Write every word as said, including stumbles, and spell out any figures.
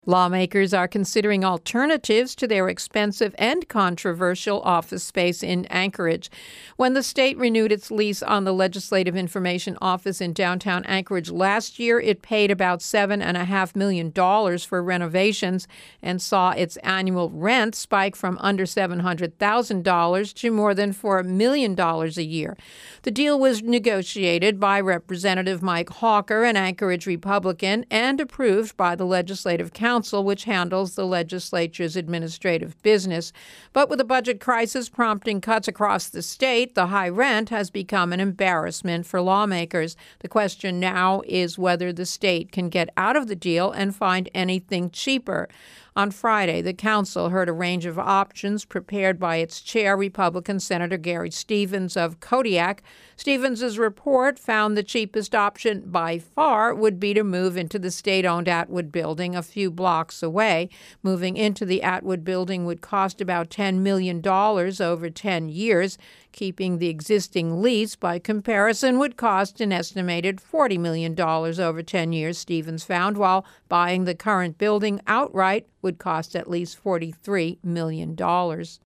Lawmakers are considering alternatives to their expensive and controversial office space in Anchorage. When the state renewed its lease on the Legislative Information Office in downtown Anchorage last year, it paid about seven point five million dollars for renovations and saw its annual rent spike from under seven hundred thousand dollars to more than four million dollars a year. The deal was negotiated by Representative Mike Hawker, an Anchorage Republican, and approved by the Legislative Council. Council, which handles the legislature's administrative business. But with a budget crisis prompting cuts across the state, the high rent has become an embarrassment for lawmakers. The question now is whether the state can get out of the deal and find anything cheaper. On Friday, the council heard a range of options prepared by its chair, Republican Senator Gary Stevens of Kodiak. Stevens' report found the cheapest option by far would be to move into the state-owned Atwood building a few blocks away. Moving into the Atwood building would cost about ten million dollars over ten years. Keeping the existing lease, by comparison, would cost an estimated forty million dollars over ten years, Stevens found, while buying the current building outright would cost at least forty-three million dollars.